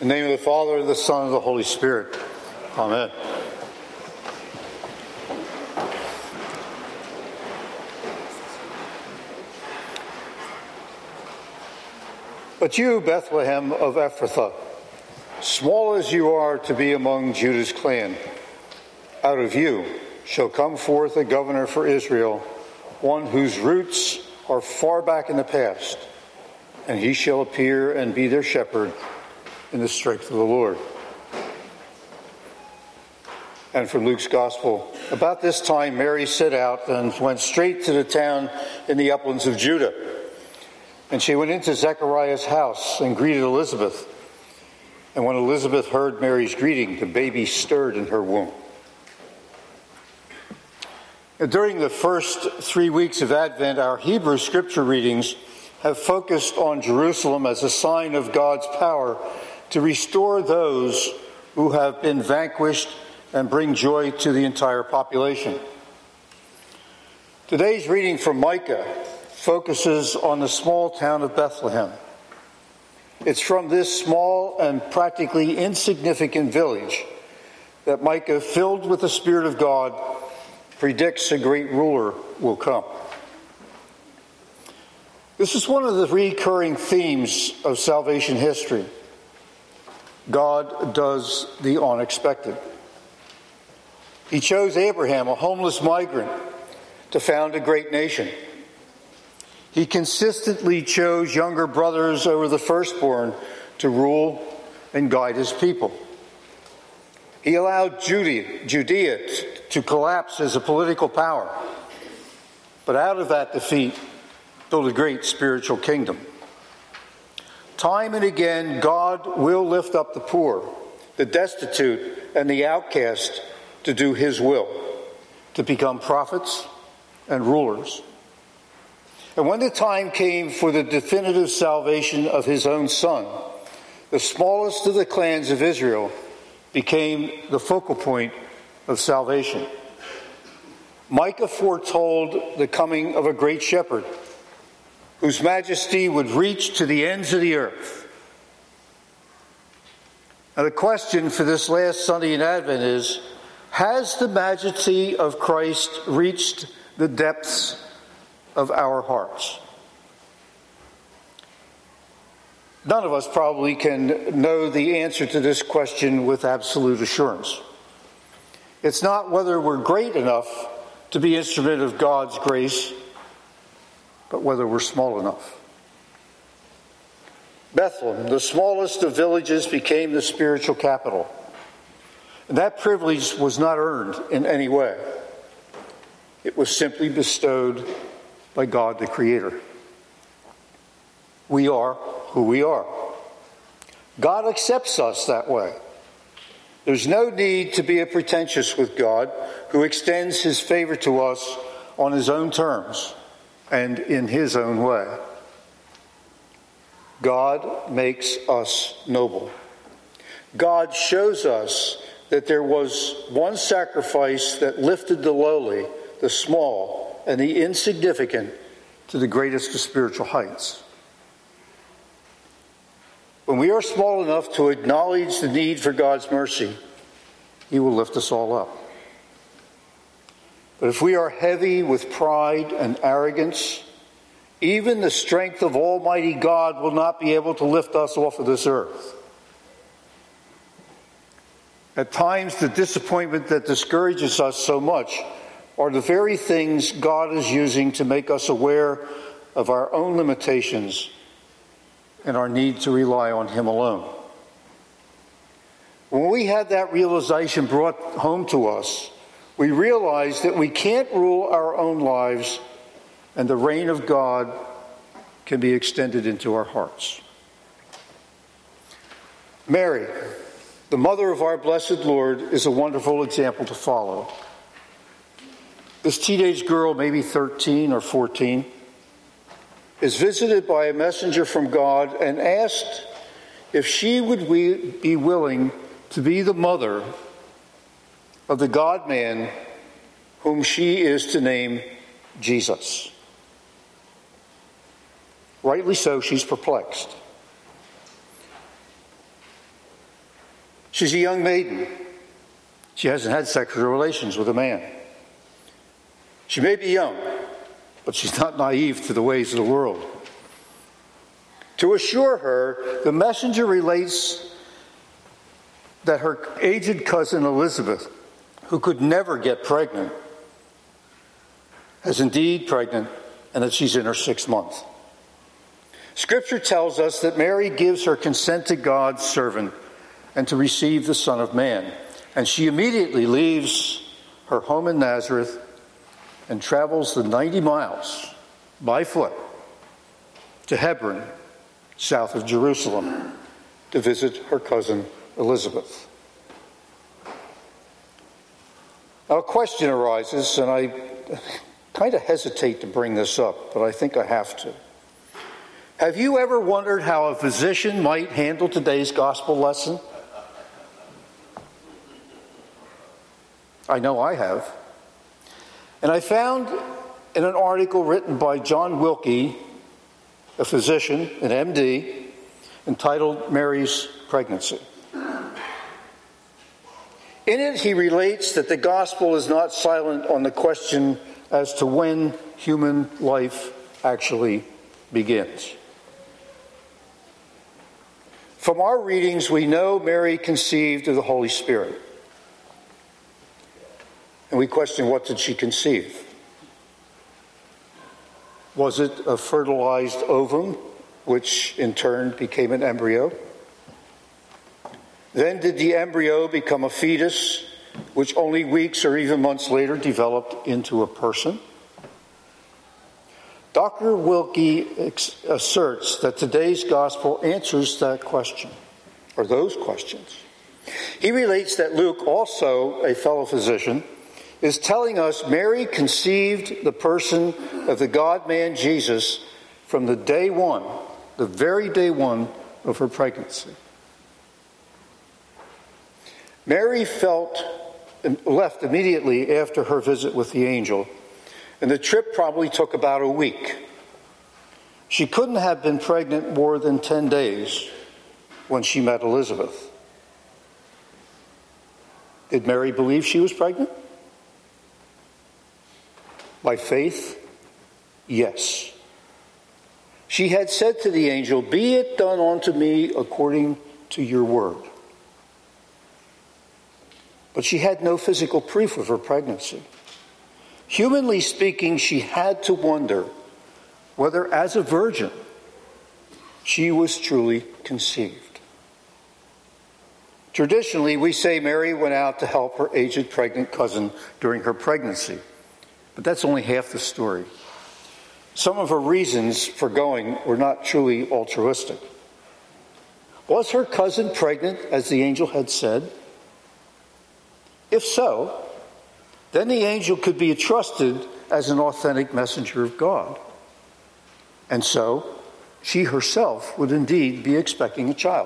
In the name of the Father, the Son, and the Holy Spirit. Amen. But you, Bethlehem of Ephrathah, small as you are to be among Judah's clan, out of you shall come forth a governor for Israel, one whose roots are far back in the past, and he shall appear and be their shepherd in the strength of the Lord. And from Luke's Gospel, about this time Mary set out and went straight to the town in the uplands of Judah. And she went into Zechariah's house and greeted Elizabeth. And when Elizabeth heard Mary's greeting, the baby stirred in her womb. And during the first 3 weeks of Advent, our Hebrew scripture readings have focused on Jerusalem as a sign of God's power to restore those who have been vanquished and bring joy to the entire population. Today's reading from Micah focuses on the small town of Bethlehem. It's from this small and practically insignificant village that Micah, filled with the Spirit of God, predicts a great ruler will come. This is one of the recurring themes of salvation history. God does the unexpected. He chose Abraham, a homeless migrant, to found a great nation. He consistently chose younger brothers over the firstborn to rule and guide his people. He allowed Judea to collapse as a political power, but out of that defeat built a great spiritual kingdom. Time and again, God will lift up the poor, the destitute, and the outcast to do his will, to become prophets and rulers. And when the time came for the definitive salvation of his own son, the smallest of the clans of Israel became the focal point of salvation. Micah foretold the coming of a great shepherd whose majesty would reach to the ends of the earth. Now, the question for this last Sunday in Advent is, has the majesty of Christ reached the depths of our hearts? None of us probably can know the answer to this question with absolute assurance. It's not whether we're great enough to be instrument of God's grace, but whether we're small enough. Bethlehem, the smallest of villages, became the spiritual capital. And that privilege was not earned in any way. It was simply bestowed by God the Creator. We are who we are. God accepts us that way. There's no need to be pretentious with God, who extends his favor to us on his own terms and in his own way. God makes us noble. God shows us that there was one sacrifice that lifted the lowly, the small, and the insignificant to the greatest of spiritual heights. When we are small enough to acknowledge the need for God's mercy, he will lift us all up. But if we are heavy with pride and arrogance, even the strength of Almighty God will not be able to lift us off of this earth. At times, the disappointment that discourages us so much are the very things God is using to make us aware of our own limitations and our need to rely on him alone. When we have that realization brought home to us, we realize that we can't rule our own lives, and the reign of God can be extended into our hearts. Mary, the mother of our blessed Lord, is a wonderful example to follow. This teenage girl, maybe 13 or 14, is visited by a messenger from God and asked if she would be willing to be the mother of the God-man whom she is to name Jesus. Rightly so, she's perplexed. She's a young maiden. She hasn't had sexual relations with a man. She may be young, but she's not naive to the ways of the world. To assure her, the messenger relates that her aged cousin Elizabeth, who could never get pregnant, is indeed pregnant and that she's in her 6th month. Scripture tells us that Mary gives her consent to God's servant and to receive the Son of Man. And she immediately leaves her home in Nazareth and travels the 90 miles by foot to Hebron, south of Jerusalem, to visit her cousin Elizabeth. Now, a question arises, and I kind of hesitate to bring this up, but I think I have to. Have you ever wondered how a physician might handle today's gospel lesson? I know I have. And I found in an article written by John Wilkie, a physician, an MD, entitled Mary's Pregnancy. In it, he relates that the gospel is not silent on the question as to when human life actually begins. From our readings, we know Mary conceived of the Holy Spirit. And we question, what did she conceive? Was it a fertilized ovum, which in turn became an embryo? Then did the embryo become a fetus, which only weeks or even months later developed into a person? Dr. Wilkie asserts that today's gospel answers that question, or those questions. He relates that Luke, also a fellow physician, is telling us Mary conceived the person of the God-man Jesus from the day one, the very day one of her pregnancy. Mary left immediately after her visit with the angel, and the trip probably took about a week. She couldn't have been pregnant more than 10 days when she met Elizabeth. Did Mary believe she was pregnant? By faith, yes. She had said to the angel, "Be it done unto me according to your word." But she had no physical proof of her pregnancy. Humanly speaking, she had to wonder whether, as a virgin, she was truly conceived. Traditionally, we say Mary went out to help her aged pregnant cousin during her pregnancy. But that's only half the story. Some of her reasons for going were not truly altruistic. Was her cousin pregnant, as the angel had said? If so, then the angel could be trusted as an authentic messenger of God. And so, she herself would indeed be expecting a child.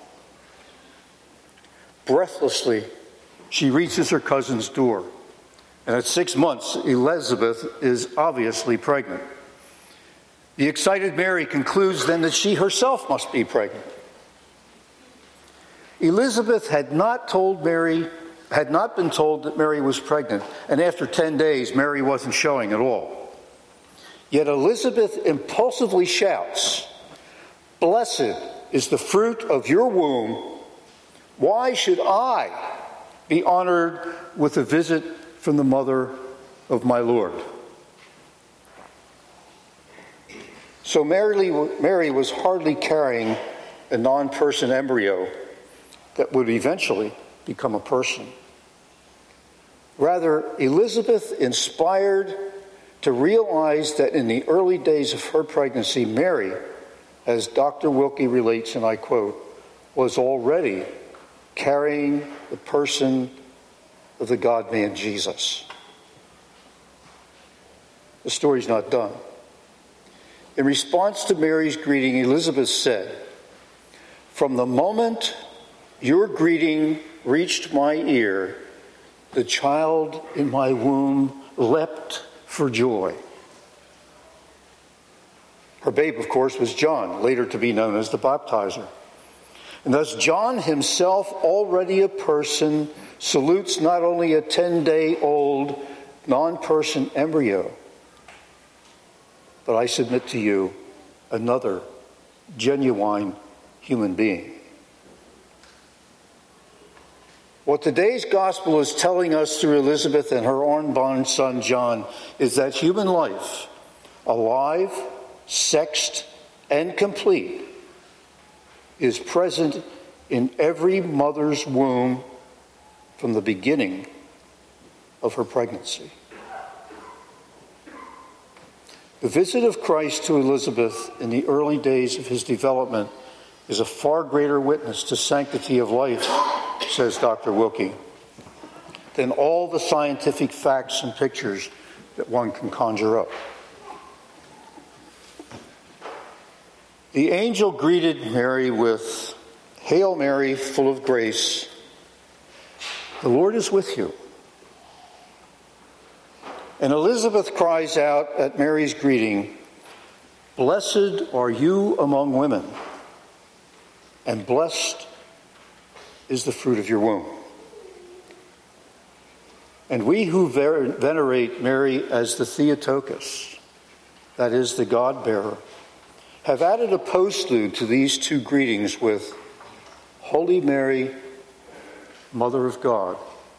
Breathlessly, she reaches her cousin's door. And at 6 months, Elizabeth is obviously pregnant. The excited Mary concludes then that she herself must be pregnant. Elizabeth had not been told that Mary was pregnant, and after 10 days, Mary wasn't showing at all. Yet Elizabeth impulsively shouts, "Blessed is the fruit of your womb. Why should I be honored with a visit from the mother of my Lord?" So Mary was hardly carrying a non-person embryo that would eventually become a person. Rather, Elizabeth inspired to realize that in the early days of her pregnancy, Mary, as Dr. Wilkie relates, and I quote, was already carrying the person of the God-man Jesus. The story's not done. In response to Mary's greeting, Elizabeth said, "From the moment your greeting reached my ear, the child in my womb leapt for joy." Her babe, of course, was John, later to be known as the Baptizer. And thus John himself, already a person, salutes not only a 10-day-old non-person embryo, but I submit to you, another genuine human being. What today's gospel is telling us through Elizabeth and her unborn son John is that human life, alive, sexed, and complete, is present in every mother's womb from the beginning of her pregnancy. The visit of Christ to Elizabeth in the early days of his development is a far greater witness to sanctity of life, says Dr. Wilkie, than all the scientific facts and pictures that one can conjure up. The angel greeted Mary with, "Hail Mary, full of grace, the Lord is with you." And Elizabeth cries out at Mary's greeting, "Blessed are you among women, and blessed is the fruit of your womb." And we who venerate Mary as the Theotokos, that is, the God-bearer, have added a postlude to these two greetings with, "Holy Mary, Mother of God,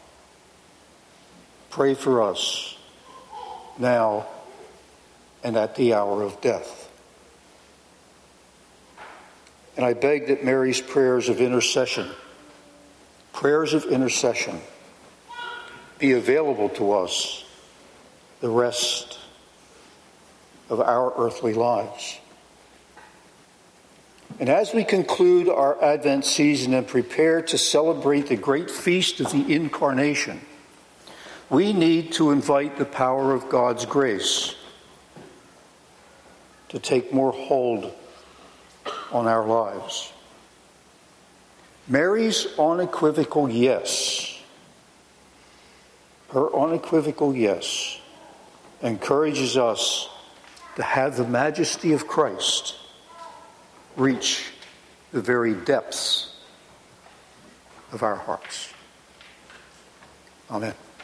pray for us now and at the hour of death." And I beg that Mary's prayers of intercession, be available to us the rest of our earthly lives. And as we conclude our Advent season and prepare to celebrate the great feast of the Incarnation, we need to invite the power of God's grace to take more hold on our lives. Mary's unequivocal yes, her unequivocal yes, encourages us to have the majesty of Christ reach the very depths of our hearts. Amen.